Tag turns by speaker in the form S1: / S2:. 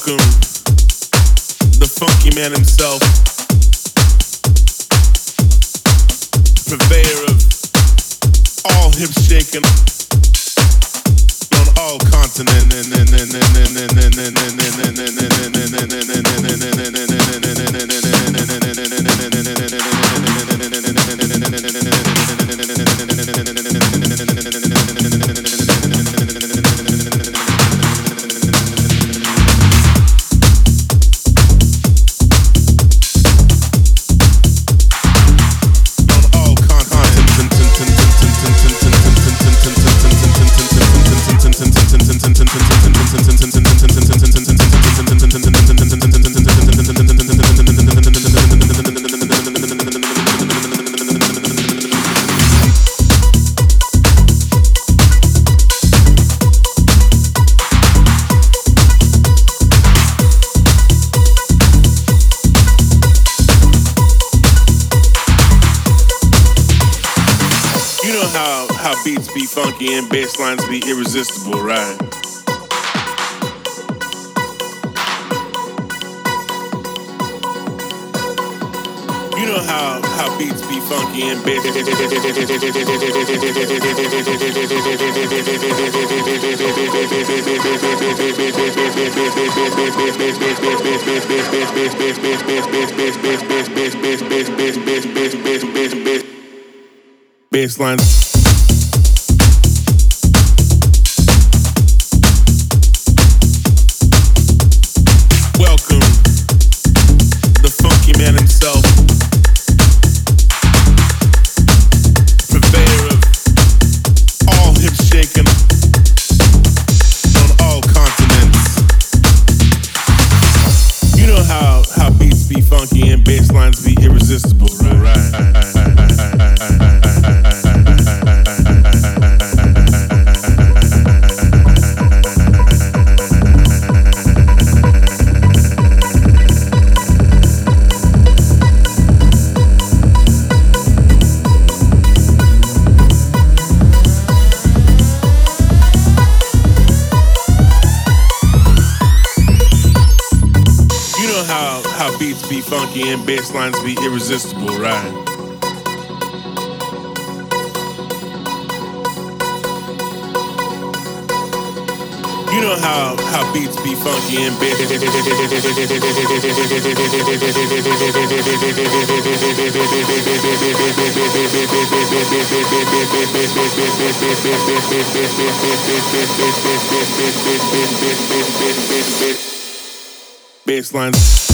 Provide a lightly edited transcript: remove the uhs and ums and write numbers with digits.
S1: Welcome, the funky man himself, purveyor of all hip shaking on all continents. How beats be funky and bass lines be irresistible, right? You know how beats be funky and bass bass lines. Funky and bass lines be irresistible, right? How beats be funky and bass lines be irresistible, right? You know how beats be funky and bass bass lines.